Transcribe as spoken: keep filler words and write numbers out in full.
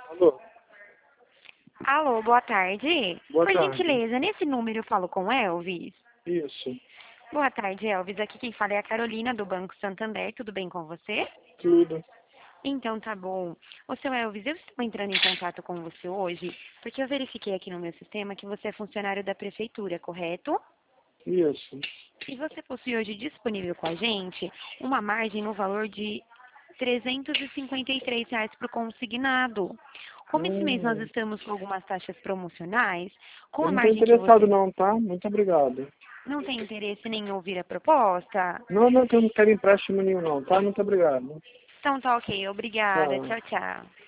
Alô, Alô, boa tarde. boa Por tarde. gentileza, nesse número eu falo com Elvis? Isso, Boa tarde, Elvis. Aqui quem fala é a Carolina do Banco Santander. Tudo bem com você? tudo. Então tá bom. Ô, seu Elvis, eu estou entrando em contato com você hoje porque eu verifiquei aqui no meu sistema que você é funcionário da prefeitura, correto? Isso. E você possui hoje disponível com a gente uma margem no valor de trezentos e cinquenta e três reais para o consignado. Como esse mês nós Hum, estamos com algumas taxas promocionais, com eu a não estou margem que interessado você não, tá? Muito obrigado. não tem interesse nem em ouvir a proposta? Não, não, que eu não quero empréstimo nenhum não, tá? Muito obrigado. Então tá ok, obrigada. Tchau. Tchau, tchau.